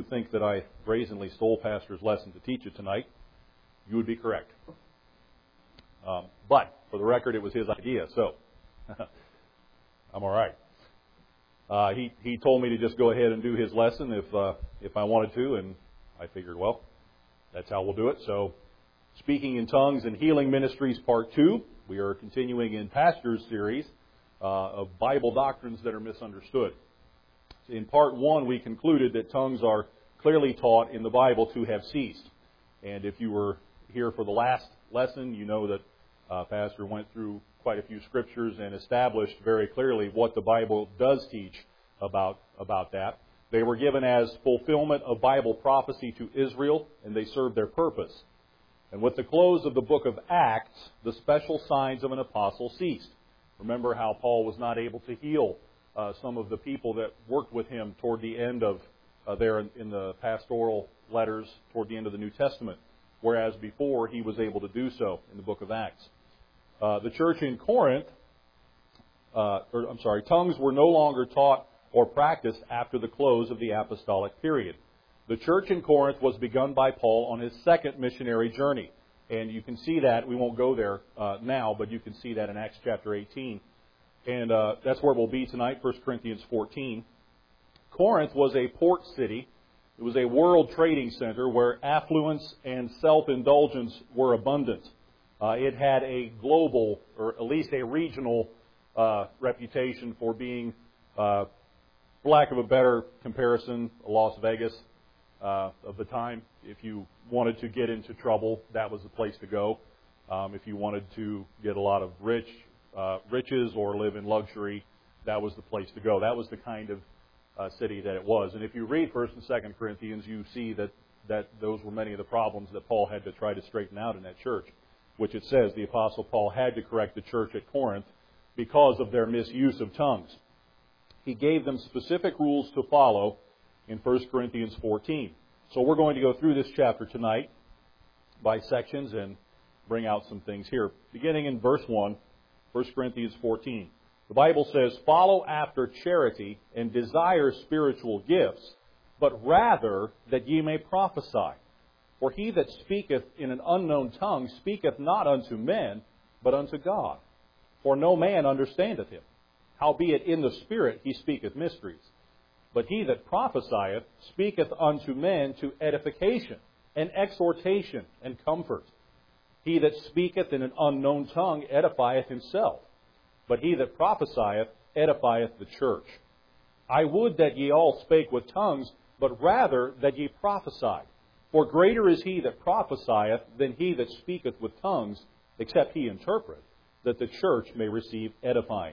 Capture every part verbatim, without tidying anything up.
think that I brazenly stole Pastor's lesson to teach it tonight, you would be correct. Um, but, for the record, it was his idea, so I'm all right. Uh, he, he told me to just go ahead and do his lesson if, uh, if I wanted to, and I figured, well, that's how we'll do it. So, Speaking in Tongues and Healing Ministries, Part two. We are continuing in Pastor's series uh, of Bible doctrines that are misunderstood. In Part one, we concluded that tongues are clearly taught in the Bible to have ceased. And if you were here for the last lesson, you know that uh, Pastor went through quite a few scriptures and established very clearly what the Bible does teach about, about that. They were given as fulfillment of Bible prophecy to Israel, and they served their purpose. And with the close of the book of Acts, the special signs of an apostle ceased. Remember how Paul was not able to heal uh, some of the people that worked with him toward the end of, uh, there in, in the pastoral letters, toward the end of the New Testament, whereas before he was able to do so in the book of Acts. Uh, the church in Corinth, uh, or I'm sorry, tongues were no longer taught or practiced after the close of the apostolic period. The church in Corinth was begun by Paul on his second missionary journey. And you can see that. We won't go there uh, now, but you can see that in Acts chapter eighteen. And uh, that's where we'll be tonight, First Corinthians fourteen. Corinth was a port city. It was a world trading center where affluence and self-indulgence were abundant. Uh, it had a global, or at least a regional, uh, reputation for being, uh, for lack of a better comparison, Las Vegas uh, of the time. If you wanted to get into trouble, that was the place to go. Um, if you wanted to get a lot of rich uh, riches or live in luxury, that was the place to go. That was the kind of uh, city that it was. And if you read First and Second Corinthians, you see that, that those were many of the problems that Paul had to try to straighten out in that church, which it says the Apostle Paul had to correct the church at Corinth because of their misuse of tongues. He gave them specific rules to follow in First Corinthians fourteen. So we're going to go through this chapter tonight by sections and bring out some things here. Beginning in verse one, First Corinthians fourteen. The Bible says, "Follow after charity and desire spiritual gifts, but rather that ye may prophesy. For he that speaketh in an unknown tongue speaketh not unto men, but unto God. For no man understandeth him. Howbeit in the Spirit he speaketh mysteries. But he that prophesieth speaketh unto men to edification and exhortation and comfort. He that speaketh in an unknown tongue edifieth himself. But he that prophesieth edifieth the church. I would that ye all spake with tongues, but rather that ye prophesied. For greater is he that prophesieth than he that speaketh with tongues, except he interpret, that the church may receive edifying."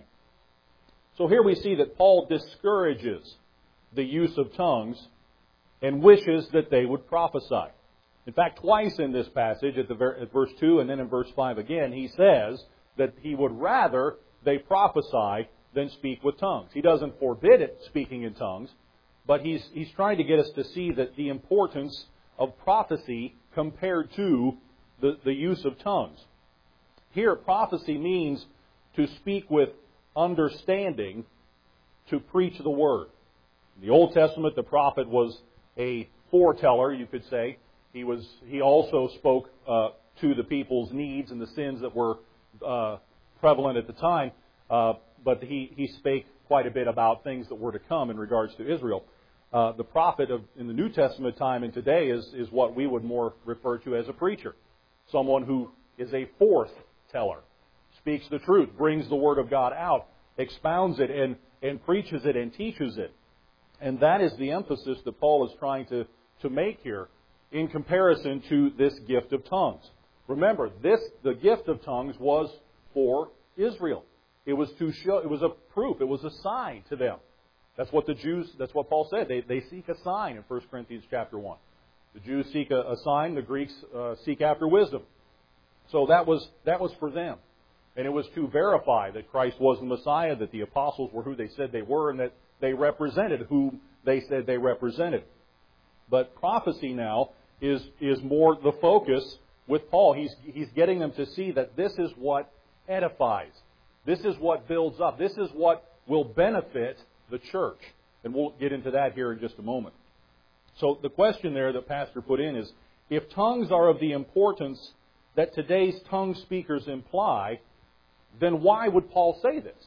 So here we see that Paul discourages the use of tongues and wishes that they would prophesy. In fact, twice in this passage, at, the ver- at verse two and then in verse five again, he says that he would rather they prophesy than speak with tongues. He doesn't forbid it, speaking in tongues, but he's, he's trying to get us to see that the importance of prophecy compared to the, the use of tongues. Here, prophecy means to speak with understanding, to preach the word. In the Old Testament, the prophet was a foreteller, you could say. He was. He also spoke uh, to the people's needs and the sins that were uh, prevalent at the time, uh, but he, he spake quite a bit about things that were to come in regards to Israel. Uh, the prophet of, in the New Testament time and today is, is what we would more refer to as a preacher. Someone who is a forth-teller, speaks the truth, brings the Word of God out, expounds it and, and preaches it and teaches it. And that is the emphasis that Paul is trying to, to make here in comparison to this gift of tongues. Remember, this the gift of tongues was for Israel. It was to show, it was a proof, it was a sign to them. That's what the Jews, that's what Paul said. They, they seek a sign in First Corinthians chapter one. The Jews seek a, a sign, the Greeks uh, seek after wisdom. So that was that was for them. And it was to verify that Christ was the Messiah, that the apostles were who they said they were, and that they represented who they said they represented. But prophecy now is, is more the focus with Paul. He's, he's getting them to see that this is what edifies. This is what builds up. This is what will benefit the church. And we'll get into that here in just a moment. So the question there that Pastor put in is, if tongues are of the importance that today's tongue speakers imply, then why would Paul say this?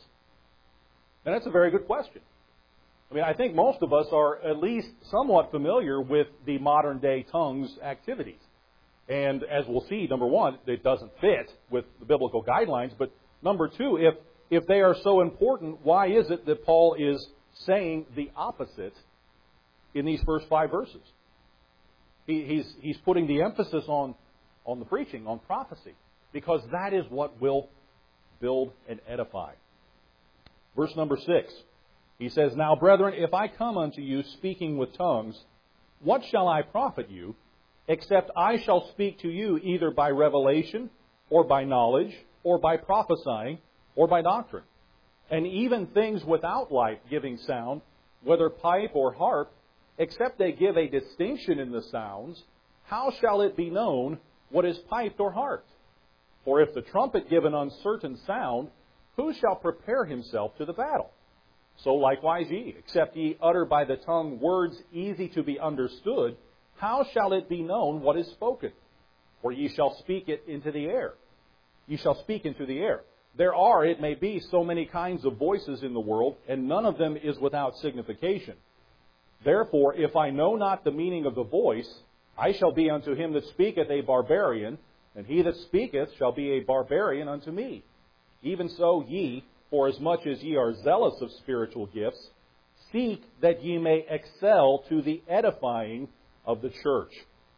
And that's a very good question. I mean, I think most of us are at least somewhat familiar with the modern day tongues activities. And as we'll see, number one, it doesn't fit with the biblical guidelines. But number two, if, if they are so important, why is it that Paul is saying the opposite in these first five verses? He, he's, he's putting the emphasis on, on the preaching, on prophecy, because that is what will build and edify. Verse number six, he says, Now, brethren, if I come unto you speaking with tongues, what shall I profit you, except I shall speak to you either by revelation, or by knowledge, or by prophesying, or by doctrine? And even things without life-giving sound, whether pipe or harp, except they give a distinction in the sounds, how shall it be known what is piped or harped? For if the trumpet give an uncertain sound, who shall prepare himself to the battle? So likewise ye, except ye utter by the tongue words easy to be understood, how shall it be known what is spoken? For ye shall speak it into the air. Ye shall speak into the air. There are, it may be, so many kinds of voices in the world, and none of them is without signification. Therefore, if I know not the meaning of the voice, I shall be unto him that speaketh a barbarian, and he that speaketh shall be a barbarian unto me. Even so ye, forasmuch as ye are zealous of spiritual gifts, seek that ye may excel to the edifying of the church.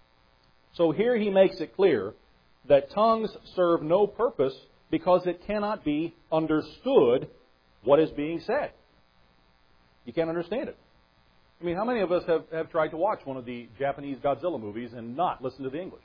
So here he makes it clear that tongues serve no purpose because it cannot be understood what is being said. You can't understand it. I mean, how many of us have, have tried to watch one of the Japanese Godzilla movies and not listen to the English?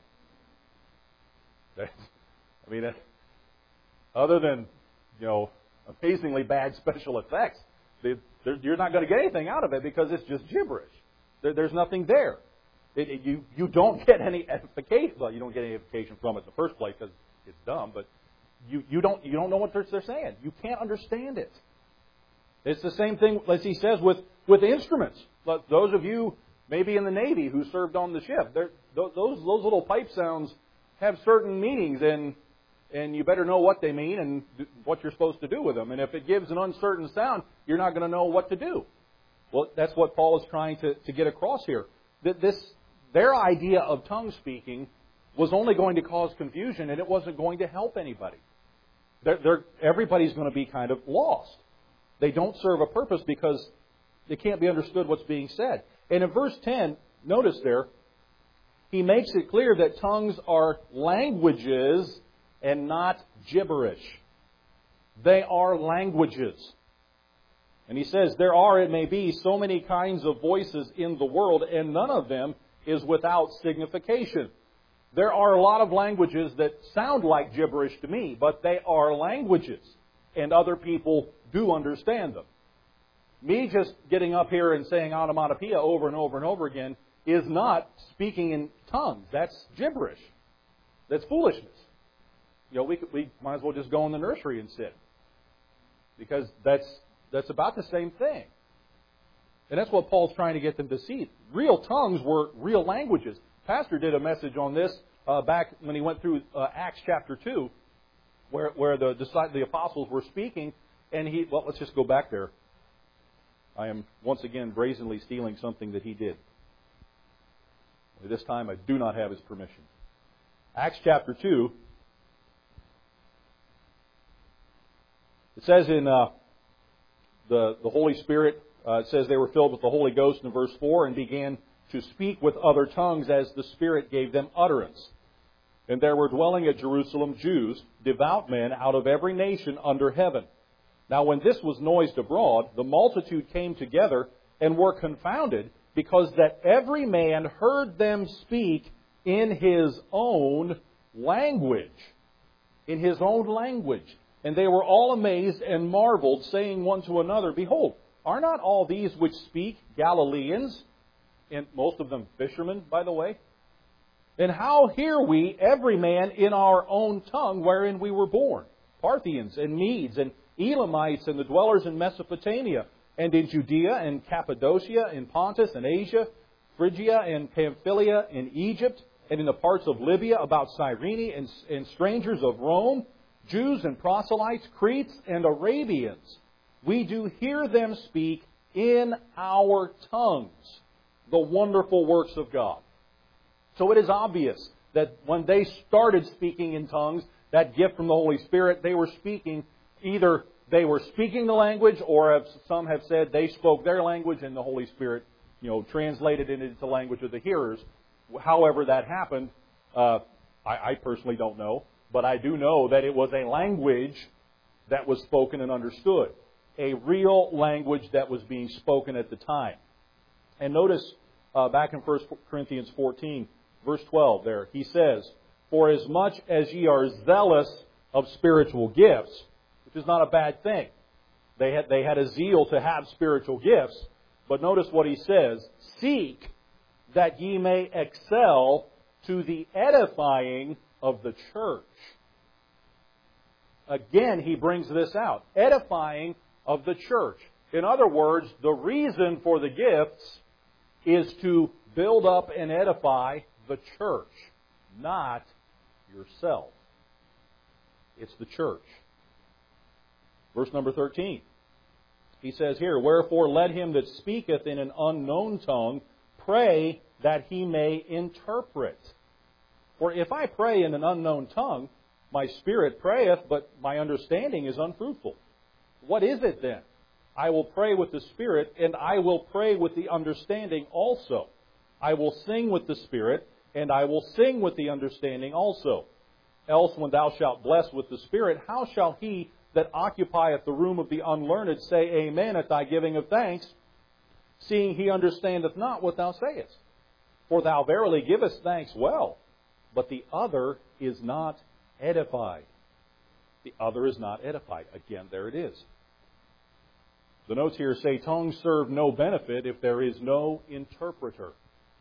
I mean, other than, you know, amazingly bad special effects, they, you're not going to get anything out of it because it's just gibberish. There, there's nothing there. It, it, you, you don't get any edification. Well, you don't get any edification from it in the first place because it's dumb, but you, you, don't, you don't know what they're, they're saying. You can't understand it. It's the same thing, as he says, with, with instruments. Those of you maybe in the Navy who served on the ship, those, those little pipe sounds have certain meanings, and and you better know what they mean and what you're supposed to do with them. And if it gives an uncertain sound, you're not going to know what to do. Well, that's what Paul is trying to, to get across here. That this, their idea of tongue speaking was only going to cause confusion, and it wasn't going to help anybody. They're, they're, everybody's going to be kind of lost. They don't serve a purpose because it can't be understood what's being said. And in verse ten, notice there, he makes it clear that tongues are languages and not gibberish. They are languages. And he says, there are, it may be, so many kinds of voices in the world, and none of them is without signification. There are a lot of languages that sound like gibberish to me, but they are languages, and other people do understand them. Me just getting up here and saying onomatopoeia over and over and over again is not speaking in tongues. That's gibberish. That's foolishness. You know, we could, we might as well just go in the nursery and sit, because that's that's about the same thing. And that's what Paul's trying to get them to see. Real tongues were real languages. Pastor did a message on this uh, back when he went through uh, Acts chapter two, where where the the apostles were speaking, and he well, let's just go back there. I am once again brazenly stealing something that he did. This time I do not have his permission. Acts chapter two. It says in uh, the, the Holy Spirit, uh, it says they were filled with the Holy Ghost in verse four and began to speak with other tongues as the Spirit gave them utterance. And there were dwelling at Jerusalem Jews, devout men out of every nation under heaven. Now when this was noised abroad, the multitude came together and were confounded, because that every man heard them speak in his own language. In his own language. And they were all amazed and marveled, saying one to another, Behold, are not all these which speak Galileans? And most of them fishermen, by the way. And how hear we every man in our own tongue wherein we were born? Parthians and Medes and Elamites and the dwellers in Mesopotamia, and in Judea and Cappadocia, in Pontus and Asia, Phrygia and Pamphylia and Egypt, and in the parts of Libya about Cyrene, and, and strangers of Rome, Jews and proselytes, Cretes and Arabians. We do hear them speak in our tongues the wonderful works of God. So it is obvious that when they started speaking in tongues, that gift from the Holy Spirit, they were speaking, either they were speaking the language, or as some have said, they spoke their language and the Holy Spirit, you know, translated it into the language of the hearers. However that happened, uh, I, I personally don't know, but I do know that it was a language that was spoken and understood. A real language that was being spoken at the time. And notice uh, back in First Corinthians fourteen, verse twelve there, he says, "For as much as ye are zealous of spiritual gifts," which is not a bad thing. They had, they had a zeal to have spiritual gifts. But notice what he says, "Seek that ye may excel to the edifying of the church." Again, he brings this out. Edifying of the church. In other words, the reason for the gifts is to build up and edify the church, not yourself. It's the church. Verse number thirteen. He says here, "Wherefore let him that speaketh in an unknown tongue pray that he may interpret. For if I pray in an unknown tongue, my spirit prayeth, but my understanding is unfruitful. What is it then? I will pray with the Spirit, and I will pray with the understanding also. I will sing with the Spirit, and I will sing with the understanding also. Else when thou shalt bless with the Spirit, how shall he that occupieth the room of the unlearned say Amen at thy giving of thanks, seeing he understandeth not what thou sayest? For thou verily givest thanks well, but the other is not edified." The other is not edified. Again, there it is. The notes here say, "Tongues serve no benefit if there is no interpreter."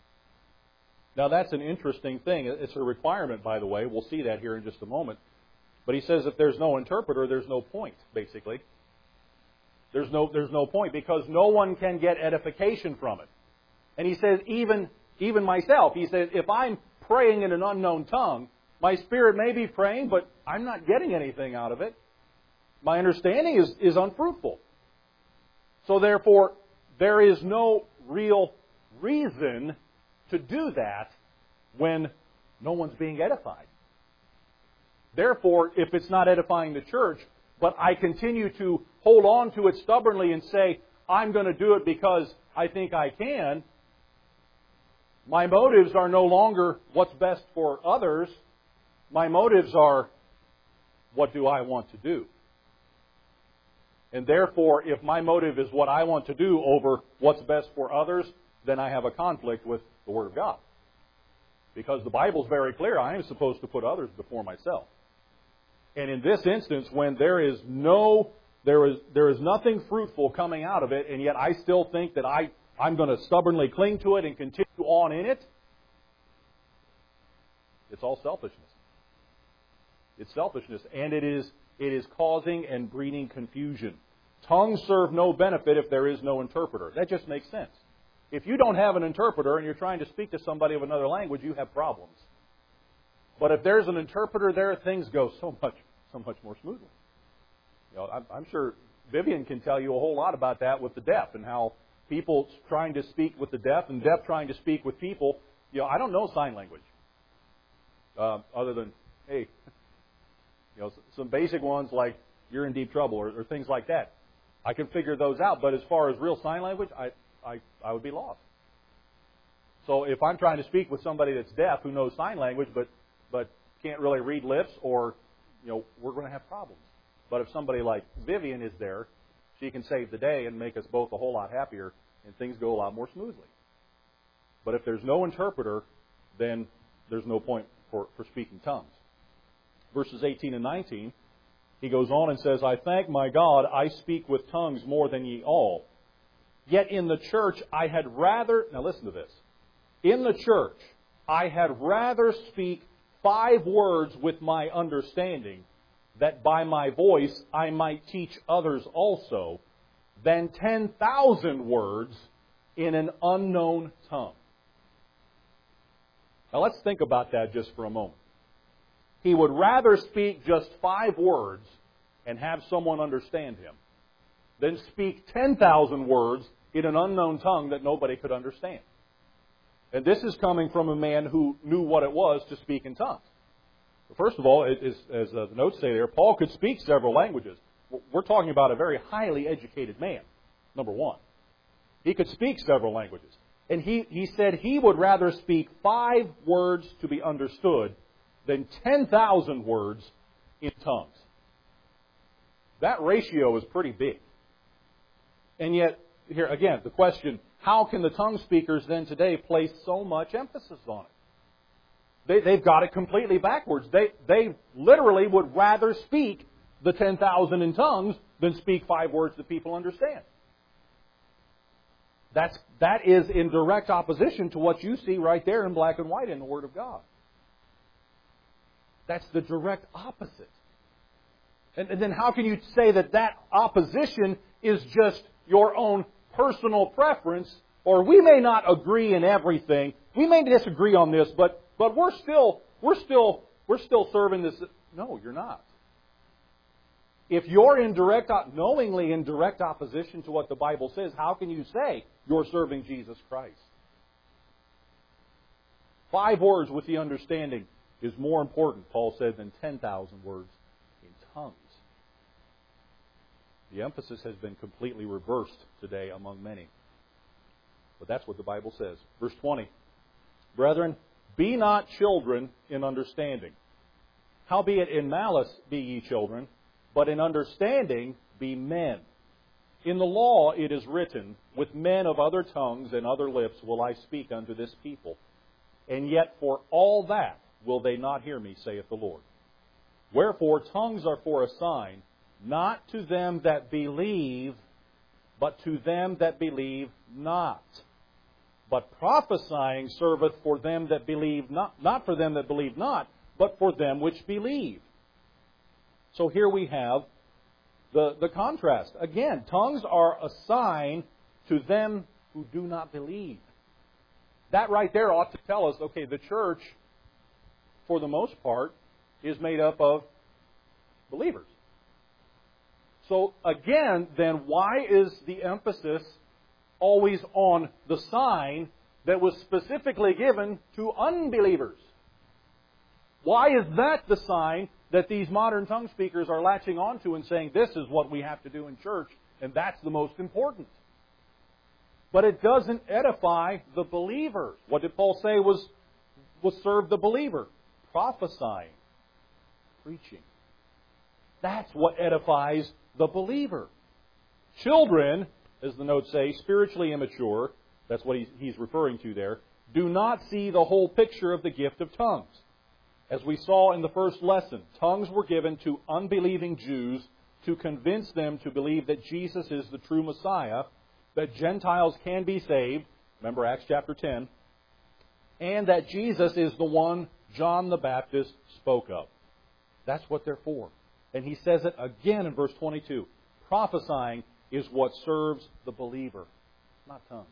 Now that's an interesting thing. It's a requirement, by the way. We'll see that here in just a moment. But he says if there's no interpreter, there's no point, basically. There's no, there's no point because no one can get edification from it. And he says, even, even myself, he says, if I'm praying in an unknown tongue, my spirit may be praying, but I'm not getting anything out of it. My understanding is, is unfruitful. So therefore, there is no real reason to do that when no one's being edified. Therefore, if it's not edifying the church, but I continue to hold on to it stubbornly and say, I'm going to do it because I think I can, my motives are no longer what's best for others. My motives are, what do I want to do? And therefore, if my motive is what I want to do over what's best for others, then I have a conflict with the Word of God. Because the Bible's very clear, I am supposed to put others before myself. And in this instance, when there is no, there is, there is nothing fruitful coming out of it, and yet I still think that I, I'm going to stubbornly cling to it and continue on in it, it's all selfishness. It's selfishness, and it is it is causing and breeding confusion. Tongues serve no benefit if there is no interpreter. That just makes sense. If you don't have an interpreter and you're trying to speak to somebody of another language, you have problems. But if there's an interpreter there, things go so much so much more smoothly. You know, I'm, I'm sure Vivian can tell you a whole lot about that with the deaf and how people trying to speak with the deaf and deaf trying to speak with people. You know, I don't know sign language uh, other than, hey, you know, some basic ones like you're in deep trouble or, or things like that. I can figure those out, but as far as real sign language, I, I, I would be lost. So if I'm trying to speak with somebody that's deaf who knows sign language but but can't really read lips, or you know, we're going to have problems. But if somebody like Vivian is there, she can save the day and make us both a whole lot happier, and things go a lot more smoothly. But if there's no interpreter, then there's no point for, for speaking tongues. Verses eighteen and nineteen, he goes on and says, I thank my God I speak with tongues more than ye all. Yet in the church I had rather, now listen to this, in the church I had rather speak five words with my understanding, that by my voice I might teach others also, than ten thousand words in an unknown tongue. Now let's think about that just for a moment. He would rather speak just five words and have someone understand him than speak ten thousand words in an unknown tongue that nobody could understand. And this is coming from a man who knew what it was to speak in tongues. First of all, it is, as the notes say there, Paul could speak several languages. We're talking about a very highly educated man, number one. He could speak several languages. And he, he said he would rather speak five words to be understood than ten thousand words in tongues. That ratio is pretty big. And yet, here again, the question, how can the tongue speakers then today place so much emphasis on it? They, they've got it completely backwards. They, they literally would rather speak the ten thousand in tongues than speak five words that people understand. That's, that is in direct opposition to what you see right there in black and white in the Word of God. That's the direct opposite. And, and then how can you say that that opposition is just your own personal preference, or we may not agree in everything, we may disagree on this, but but we're still we're still we're still serving this. No, you're not. If you're in direct, knowingly in direct opposition to what the Bible says, how can you say you're serving Jesus Christ? Five words with the understanding is more important, Paul said, than ten thousand words in tongues. The emphasis has been completely reversed today among many. But that's what the Bible says. Verse twenty. Brethren, be not children in understanding. Howbeit in malice be ye children, but in understanding be men. In the law it is written, with men of other tongues and other lips will I speak unto this people. And yet for all that will they not hear me, saith the Lord. Wherefore tongues are for a sign, not to them that believe, but to them that believe not. But prophesying serveth for them that believe not, not for them that believe not, but for them which believe. So here we have the, the contrast. Again, tongues are a sign to them who do not believe. That right there ought to tell us, okay, the church, for the most part, is made up of believers. So again, then why is the emphasis always on the sign that was specifically given to unbelievers? Why is that the sign that these modern tongue speakers are latching onto and saying, this is what we have to do in church, and that's the most important? But it doesn't edify the believer. What did Paul say was, was serve the believer? Prophesying, preaching. That's what edifies the believer. Children, as the notes say, spiritually immature, that's what he's, he's referring to there, do not see the whole picture of the gift of tongues. As we saw in the first lesson, tongues were given to unbelieving Jews to convince them to believe that Jesus is the true Messiah, that Gentiles can be saved, remember Acts chapter ten, and that Jesus is the one John the Baptist spoke of. That's what they're for. And he says it again in verse twenty-two. Prophesying is what serves the believer, not tongues.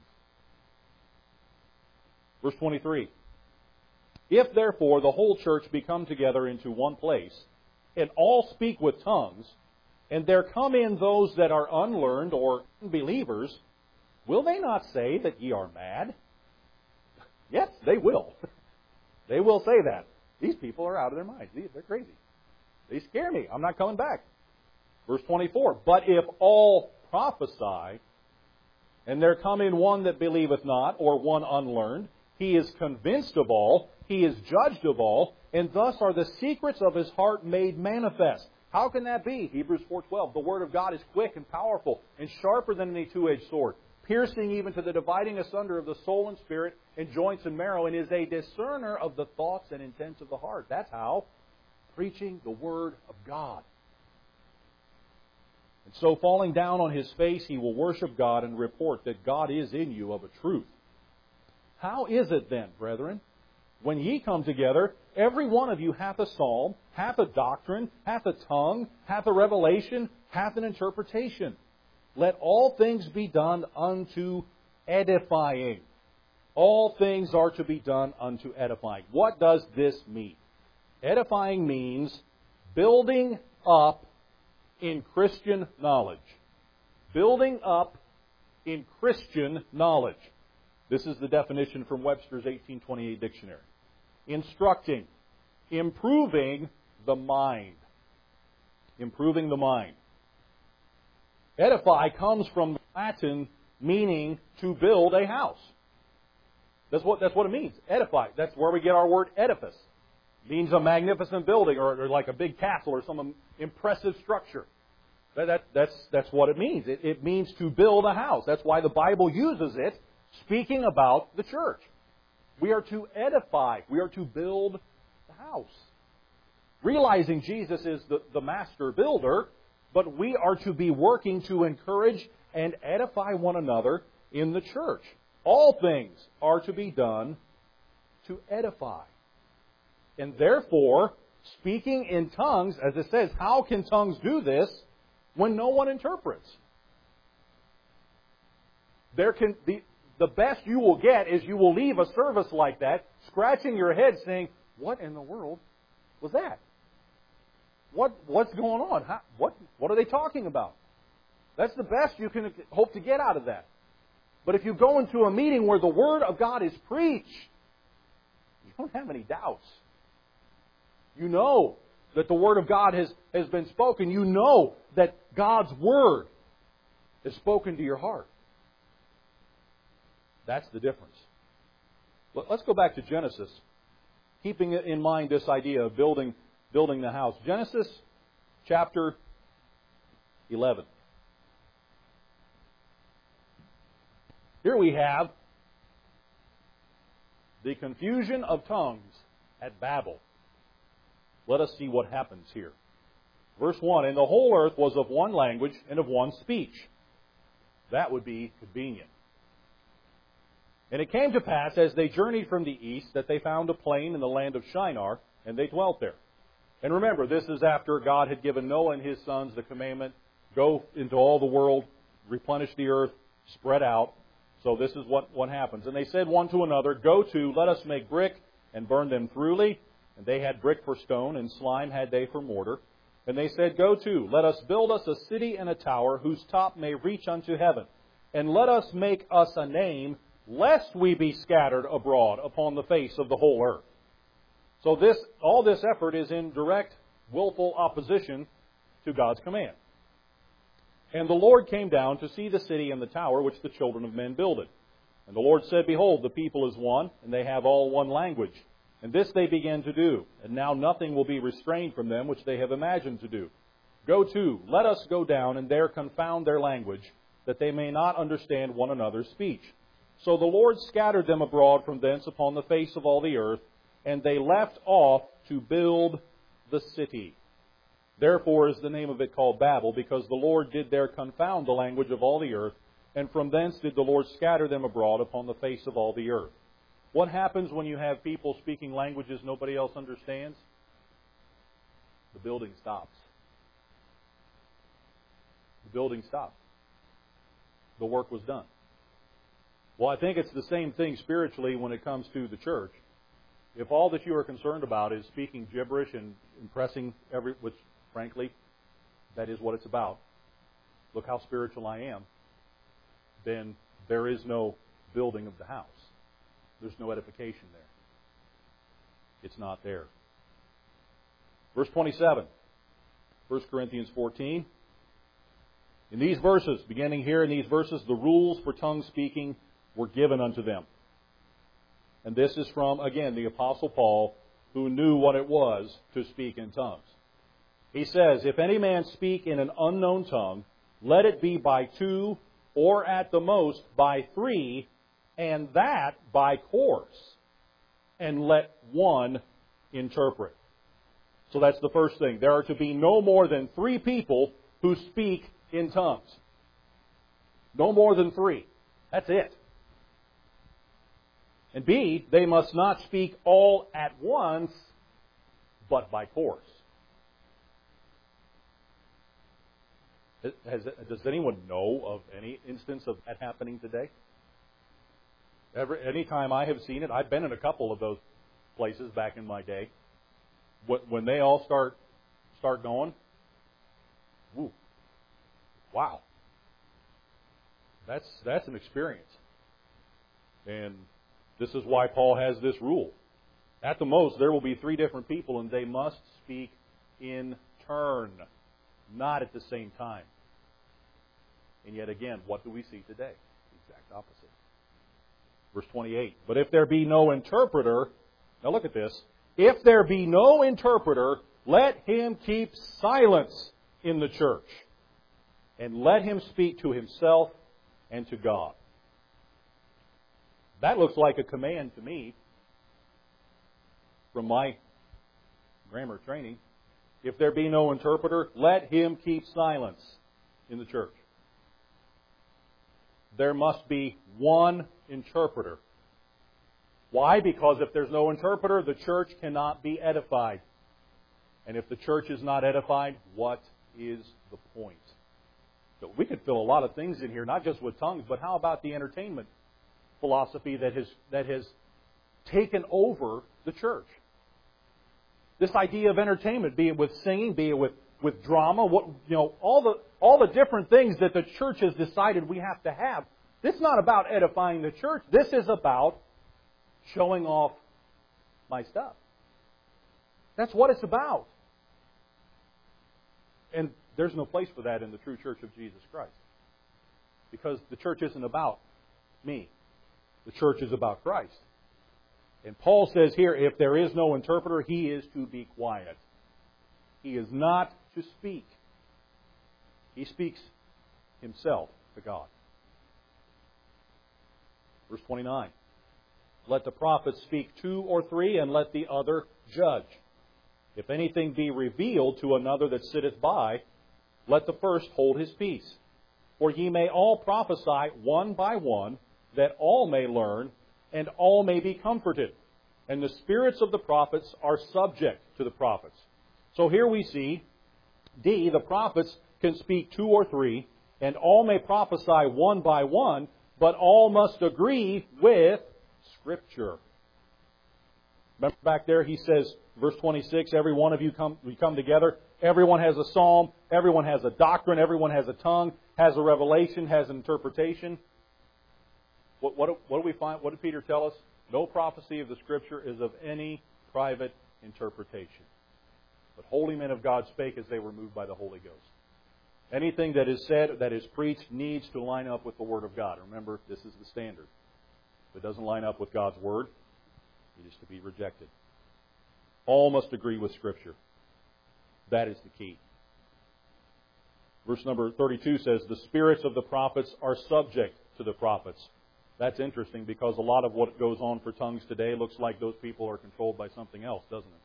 Verse twenty-three. If therefore the whole church be come together into one place, and all speak with tongues, and there come in those that are unlearned or unbelievers, will they not say that ye are mad? Yes, they will. They will say that. These people are out of their minds. They're crazy. They scare me. I'm not coming back. Verse twenty-four. But if all prophesy, and there come in one that believeth not, or one unlearned, he is convinced of all, he is judged of all, and thus are the secrets of his heart made manifest. How can that be? Hebrews four twelve. The Word of God is quick and powerful, and sharper than any two-edged sword, piercing even to the dividing asunder of the soul and spirit, and joints and marrow, and is a discerner of the thoughts and intents of the heart. That's how. Preaching the Word of God. And so falling down on his face, he will worship God and report that God is in you of a truth. How is it then, brethren, when ye come together, every one of you hath a psalm, hath a doctrine, hath a tongue, hath a revelation, hath an interpretation? Let all things be done unto edifying. All things are to be done unto edifying. What does this mean? Edifying means building up in Christian knowledge. Building up in Christian knowledge. This is the definition from Webster's eighteen twenty-eight dictionary. Instructing, improving the mind. Improving the mind. Edify comes from the Latin meaning to build a house. That's what, that's what it means. Edify. That's where we get our word edifice. It means a magnificent building or, or like a big castle or some impressive structure. That, that, that's, that's what it means. It, it means to build a house. That's why the Bible uses it, speaking about the church. We are to edify. We are to build the house. Realizing Jesus is the, the master builder, but we are to be working to encourage and edify one another in the church. All things are to be done to edify. And therefore, speaking in tongues, as it says, how can tongues do this when no one interprets? There can the, the best you will get is you will leave a service like that scratching your head saying, what in the world was that? What what's going on? How, what what are they talking about? That's the best you can hope to get out of that. But if you go into a meeting where the Word of God is preached, you don't have any doubts. You know that the Word of God has, has been spoken. You know that God's Word is spoken to your heart. That's the difference. Let's go back to Genesis, keeping in mind this idea of building, building the house. Genesis chapter eleven. Here we have the confusion of tongues at Babel. Let us see what happens here. Verse one, and the whole earth was of one language and of one speech. That would be convenient. And it came to pass, as they journeyed from the east, that they found a plain in the land of Shinar, and they dwelt there. And remember, this is after God had given Noah and his sons the commandment, go into all the world, replenish the earth, spread out. So this is what, what happens. And they said one to another, go to, let us make brick, and burn them thoroughly. And they had brick for stone, and slime had they for mortar. And they said, go to, let us build us a city and a tower, whose top may reach unto heaven. And let us make us a name, lest we be scattered abroad upon the face of the whole earth. So this, all this effort is in direct, willful opposition to God's command. And the Lord came down to see the city and the tower which the children of men builded. And the Lord said, behold, the people is one, and they have all one language. And this they began to do. And now nothing will be restrained from them which they have imagined to do. Go to, let us go down, and there confound their language, that they may not understand one another's speech. So the Lord scattered them abroad from thence upon the face of all the earth, and they left off to build the city. Therefore is the name of it called Babel, because the Lord did there confound the language of all the earth, and from thence did the Lord scatter them abroad upon the face of all the earth. What happens when you have people speaking languages nobody else understands? The building stops. The building stops. The work was done. Well, I think it's the same thing spiritually when it comes to the church. If all that you are concerned about is speaking gibberish and impressing every, which frankly, that is what it's about. Look how spiritual I am. Then there is no building of the house. There's no edification there. It's not there. Verse twenty-seven, First Corinthians fourteen. In these verses, beginning here in these verses, the rules for tongue speaking were given unto them. And this is from, again, the Apostle Paul, who knew what it was to speak in tongues. He says, if any man speak in an unknown tongue, let it be by two, or at the most by three, and that by course, and let one interpret. So that's the first thing. There are to be no more than three people who speak in tongues. No more than three. That's it. And B, they must not speak all at once, but by course. Has, does anyone know of any instance of that happening today? Every, anytime I have seen it, I've been in a couple of those places back in my day. When they all start start going, woo, wow, that's that's an experience. And this is why Paul has this rule. At the most, there will be three different people, and they must speak in turn, not at the same time. And yet again, what do we see today? The exact opposite. Verse twenty-eight, but if there be no interpreter, now look at this, if there be no interpreter, let him keep silence in the church, and let him speak to himself and to God. That looks like a command to me from my grammar training. If there be no interpreter, let him keep silence in the church. There must be one interpreter. Why? Because if there's no interpreter, the church cannot be edified. And if the church is not edified, what is the point? So we could fill a lot of things in here, not just with tongues, but how about the entertainment philosophy that has that has taken over the church? This idea of entertainment, be it with singing, be it with, with drama, what you know, all the all the different things that the church has decided we have to have. This is not about edifying the church. This is about showing off my stuff. That's what it's about. And there's no place for that in the true church of Jesus Christ. Because the church isn't about me. The church is about Christ. And Paul says here, if there is no interpreter, he is to be quiet. He is not to speak. He speaks himself to God. Verse twenty-nine. Let the prophets speak two or three, and let the other judge. If anything be revealed to another that sitteth by, let the first hold his peace. For ye may all prophesy one by one, that all may learn, and all may be comforted. And the spirits of the prophets are subject to the prophets. So here we see, D, the prophets can speak two or three, and all may prophesy one by one, but all must agree with Scripture. Remember back there, he says, verse twenty-six, every one of you come, we come together. Everyone has a psalm. Everyone has a doctrine. Everyone has a tongue, has a revelation, has an interpretation. What, what, what do we find? What did Peter tell us? No prophecy of the Scripture is of any private interpretation. But holy men of God spake as they were moved by the Holy Ghost. Anything that is said, that is preached, needs to line up with the Word of God. Remember, this is the standard. If it doesn't line up with God's Word, it is to be rejected. All must agree with Scripture. That is the key. Verse number thirty-two says, the spirits of the prophets are subject to the prophets. That's interesting because a lot of what goes on for tongues today looks like those people are controlled by something else, doesn't it?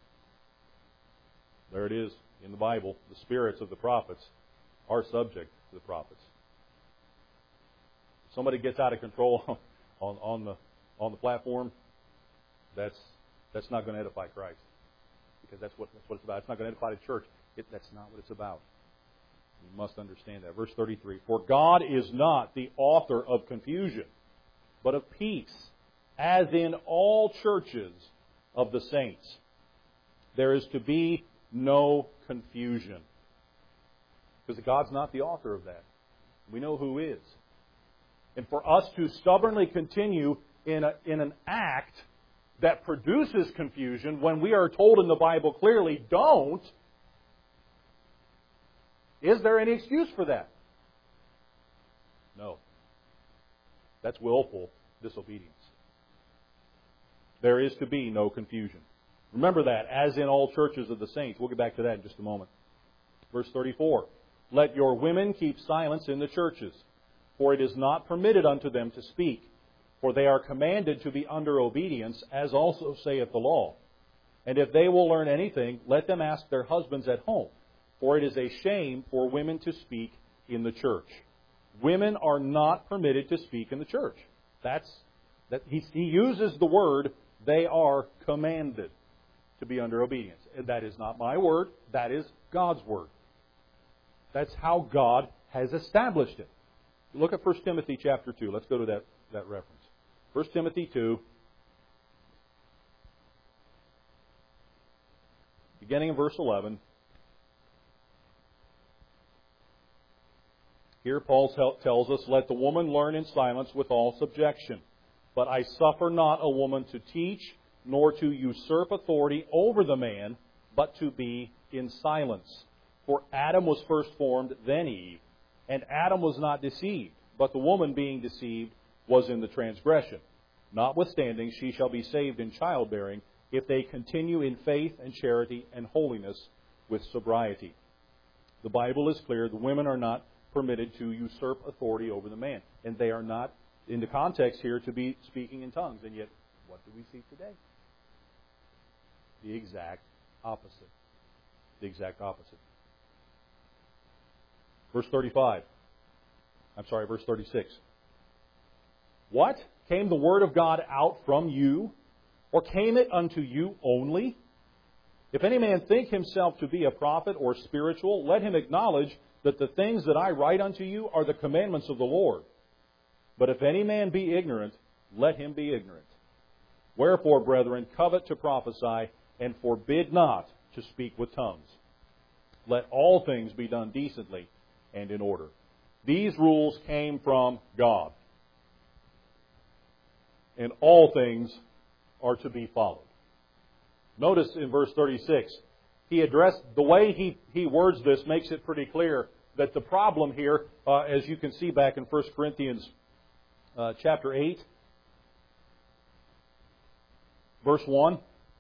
There it is in the Bible. The spirits of the prophets are subject to the prophets. If somebody gets out of control on, on the on the platform, that's that's not going to edify Christ. Because that's what that's what it's about. It's not going to edify the church. It, that's not what it's about. You must understand that. Verse thirty-three. For God is not the author of confusion, but of peace, as in all churches of the saints. There is to be no confusion. Because God's not the author of that. We know who is. And for us to stubbornly continue in, a, in an act that produces confusion when we are told in the Bible clearly, don't, is there any excuse for that? No. That's willful disobedience. There is to be no confusion. Remember that, as in all churches of the saints. We'll get back to that in just a moment. Verse thirty-four. Let your women keep silence in the churches, for it is not permitted unto them to speak, for they are commanded to be under obedience, as also saith the law. And if they will learn anything, let them ask their husbands at home, for it is a shame for women to speak in the church. Women are not permitted to speak in the church. That's that he, he uses the word, they are commanded to be under obedience. And that is not my word, that is God's word. That's how God has established it. Look at First Timothy chapter two. Let's go to that, that reference. First Timothy two, beginning in verse eleven. Here Paul tells us, "Let the woman learn in silence with all subjection. But I suffer not a woman to teach, nor to usurp authority over the man, but to be in silence. For Adam was first formed, then Eve. And Adam was not deceived, but the woman being deceived was in the transgression. Notwithstanding, she shall be saved in childbearing, if they continue in faith and charity and holiness with sobriety." The Bible is clear. The women are not permitted to usurp authority over the man. And they are not, in the context here, to be speaking in tongues. And yet, what do we see today? The exact opposite. The exact opposite. Verse thirty-five. I'm sorry, verse thirty-six. "What? Came the word of God out from you? Or came it unto you only? If any man think himself to be a prophet or spiritual, let him acknowledge that the things that I write unto you are the commandments of the Lord. But if any man be ignorant, let him be ignorant. Wherefore, brethren, covet to prophesy, and forbid not to speak with tongues. Let all things be done decently and in order." These rules came from God. And all things are to be followed. Notice in verse thirty-six, he addressed, the way he, he words this makes it pretty clear that the problem here, uh, as you can see back in First Corinthians uh, chapter eight, verse one,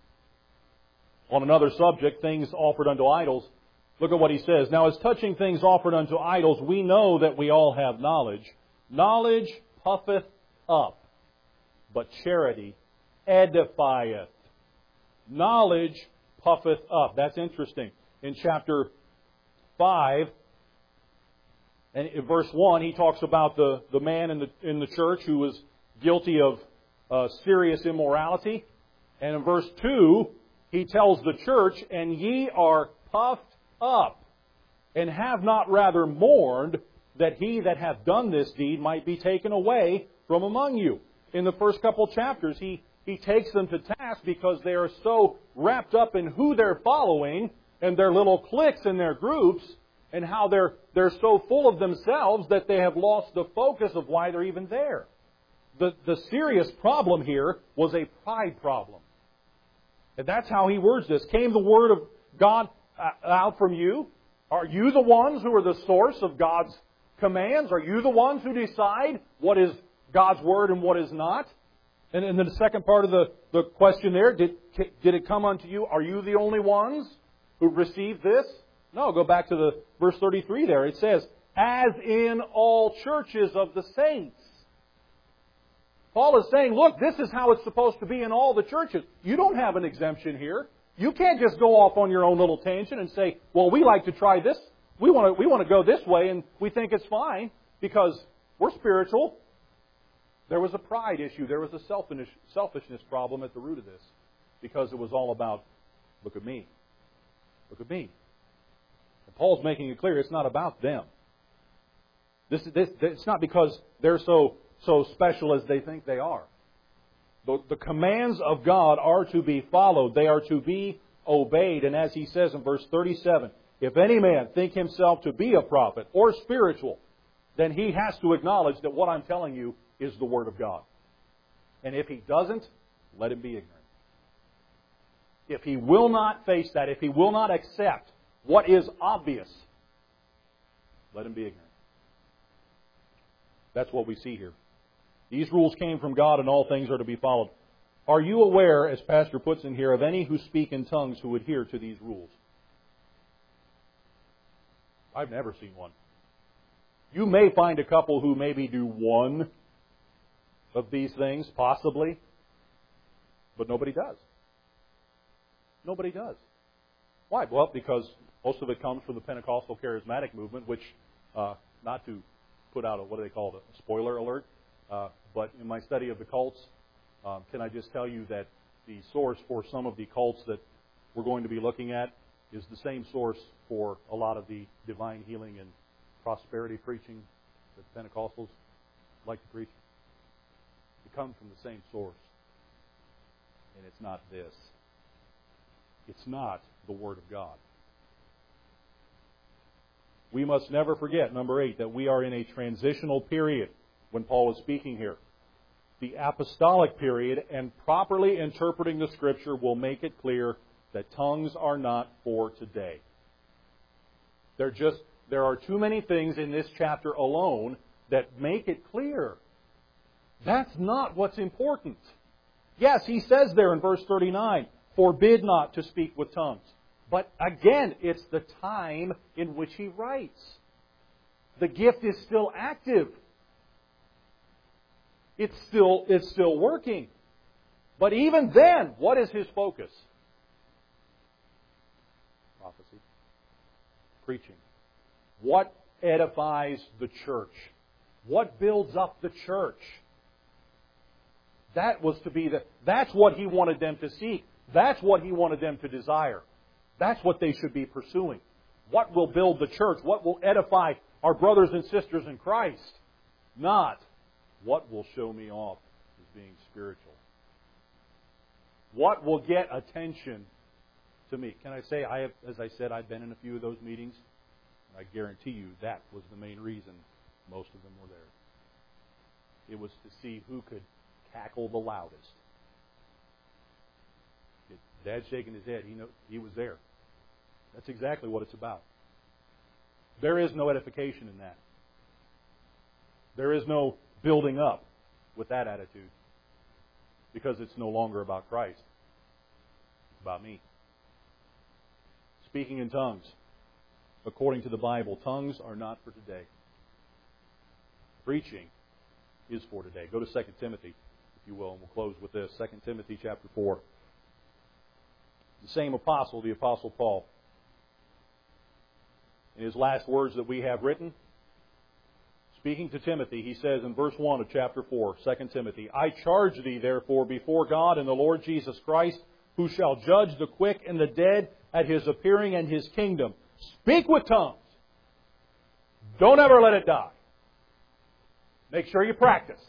on another subject, things offered unto idols. Look at what he says. "Now as touching things offered unto idols, we know that we all have knowledge. Knowledge puffeth up, but charity edifieth." Knowledge puffeth up. That's interesting. In chapter five, and in verse one, he talks about the, the man in the, in the church who was guilty of uh, serious immorality. And in verse two, he tells the church, "And ye are puffed up, and have not rather mourned, that he that hath done this deed might be taken away from among you." In the first couple chapters, he, he takes them to task because they are so wrapped up in who they're following and their little cliques and their groups, and how they're, they're so full of themselves that they have lost the focus of why they're even there. The, the serious problem here was a pride problem. And that's how he words this. "Came the word of God out from you? Are you the ones who are the source of God's commands? Are you the ones who decide what is God's word and what is not?" And then the second part of the, the question there, did, did it come unto you? Are you the only ones who received this? No, go back to the verse thirty-three there. It says, "As in all churches of the saints." Paul is saying, look, this is how it's supposed to be in all the churches. You don't have an exemption here. You can't just go off on your own little tangent and say, well, we like to try this. We want to, we want to go this way, and we think it's fine because we're spiritual. There was a pride issue. There was a selfish, selfishness problem at the root of this, because it was all about, look at me. Look at me. And Paul's making it clear it's not about them. This, this, it's not because they're so, so special as they think they are. The, the commands of God are to be followed. They are to be obeyed. And as he says in verse thirty-seven, "If any man think himself to be a prophet or spiritual, then he has to acknowledge that what I'm telling you is the Word of God. And if he doesn't, let him be ignorant." If he will not face that, if he will not accept what is obvious, let him be ignorant. That's what we see here. These rules came from God, and all things are to be followed. Are you aware, as Pastor puts in here, of any who speak in tongues who adhere to these rules? I've never seen one. You may find a couple who maybe do one of these things, possibly, but nobody does. Nobody does. Why? Well, because most of it comes from the Pentecostal charismatic movement, which, uh, not to put out a, what do they call it, a spoiler alert, uh, but in my study of the cults, um, can I just tell you that the source for some of the cults that we're going to be looking at is the same source for a lot of the divine healing and prosperity preaching that Pentecostals like to preach. It comes from the same source. And it's not this. It's not the Word of God. We must never forget, number eight, that we are in a transitional period when Paul is speaking here. The apostolic period, and properly interpreting the Scripture will make it clear that tongues are not for today. They're just, there are too many things in this chapter alone that make it clear. That's not what's important. Yes, he says there in verse thirty-nine, forbid not to speak with tongues. But again, it's the time in which he writes. The gift is still active. It's still, it's still working. But even then, what is his focus? Prophecy. Preaching. What edifies the church? What builds up the church? That was to be the, that's what he wanted them to seek. That's what he wanted them to desire. That's what they should be pursuing. What will build the church? What will edify our brothers and sisters in Christ? Not what will show me off as being spiritual. What will get attention to me? Can I say, I have, as I said, I've been in a few of those meetings. And I guarantee you that was the main reason most of them were there. It was to see who could cackle the loudest. Dad's shaking his head. He know, he was there. That's exactly what it's about. There is no edification in that. There is no building up with that attitude. Because it's no longer about Christ. It's about me. Speaking in tongues. According to the Bible, tongues are not for today. Preaching is for today. Go to Second Timothy, if you will, and we'll close with this. Second Timothy chapter four. The same apostle, the Apostle Paul. In his last words that we have written, speaking to Timothy, he says in verse one of chapter four, Second Timothy, I charge thee therefore before God and the Lord Jesus Christ, who shall judge the quick and the dead at His appearing and His kingdom. Speak with tongues. Don't ever let it die. Make sure you practice.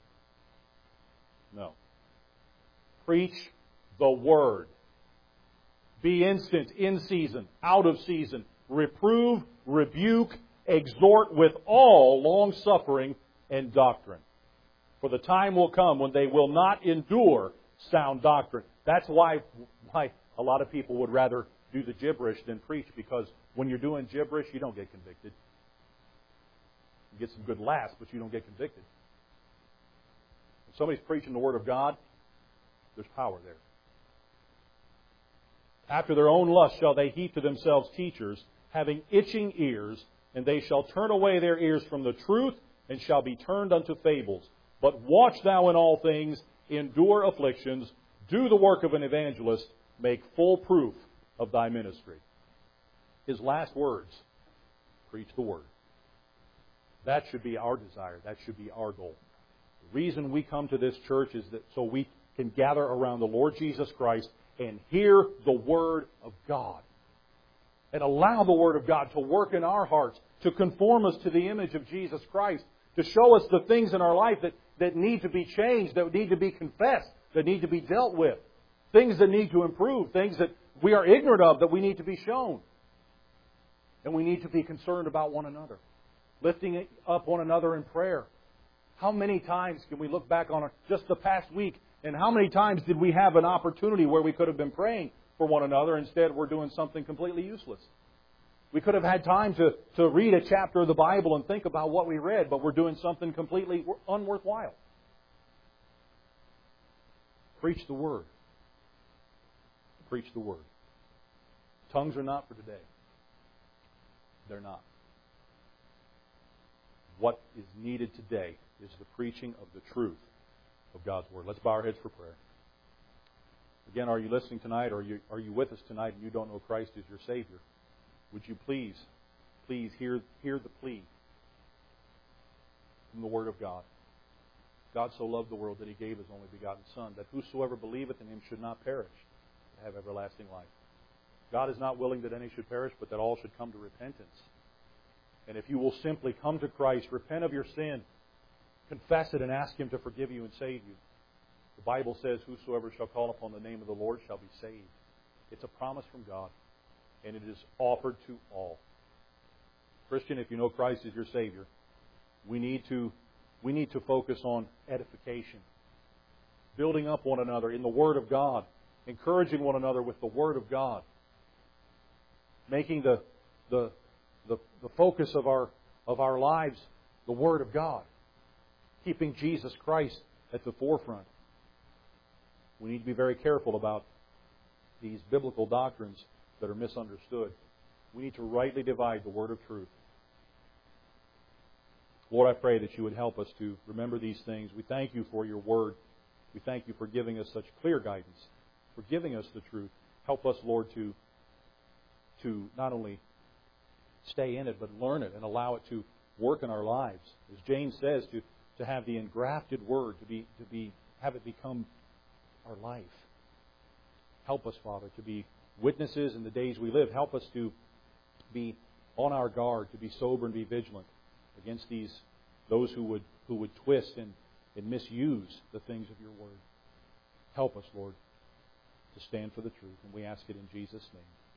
No. Preach the Word. Be instant, in season, out of season. Reprove, rebuke, exhort with all long-suffering and doctrine. For the time will come when they will not endure sound doctrine. That's why, why a lot of people would rather do the gibberish than preach, because when you're doing gibberish, you don't get convicted. You get some good laughs, but you don't get convicted. If somebody's preaching the Word of God, there's power there. After their own lust shall they heap to themselves teachers, having itching ears, and they shall turn away their ears from the truth, and shall be turned unto fables. But watch thou in all things, endure afflictions, do the work of an evangelist, make full proof of thy ministry. His last words, preach the Word. That should be our desire. That should be our goal. The reason we come to this church is that so we can gather around the Lord Jesus Christ and hear the Word of God. And allow the Word of God to work in our hearts, to conform us to the image of Jesus Christ, to show us the things in our life that, that need to be changed, that need to be confessed, that need to be dealt with. Things that need to improve, things that we are ignorant of that we need to be shown. And we need to be concerned about one another. Lifting up one another in prayer. How many times can we look back on just the past week, and how many times did we have an opportunity where we could have been praying for one another? Instead, we're doing something completely useless. We could have had time to, to read a chapter of the Bible and think about what we read, but we're doing something completely unworthwhile. Preach the Word. Preach the Word. Tongues are not for today. They're not. What is needed today is the preaching of the truth of God's Word. Let's bow our heads for prayer. Again, are you listening tonight, or are you, are you with us tonight and you don't know Christ as your Savior? Would you please, please hear, hear the plea from the Word of God. God so loved the world that He gave His only begotten Son, that whosoever believeth in Him should not perish, but have everlasting life. God is not willing that any should perish, but that all should come to repentance. And if you will simply come to Christ, repent of your sin, confess it and ask Him to forgive you and save you. The Bible says, whosoever shall call upon the name of the Lord shall be saved. It's a promise from God, and it is offered to all. Christian, if you know Christ as your Savior, we need to we need to focus on edification, building up one another in the Word of God, encouraging one another with the Word of God, making the the the, the focus of our of our lives the Word of God, keeping Jesus Christ at the forefront. We need to be very careful about these biblical doctrines that are misunderstood. We need to rightly divide the word of truth. Lord, I pray that you would help us to remember these things. We thank you for your word. We thank you for giving us such clear guidance, for giving us the truth. Help us, Lord, to, to not only stay in it, but learn it and allow it to work in our lives. As James says, to, to have the engrafted word, to be to be have it become our life. Help us, Father, to be witnesses in the days we live. Help us to be on our guard, to be sober and be vigilant against these those who would who would twist and, and misuse the things of your word. Help us, Lord, to stand for the truth. And we ask it in Jesus' name.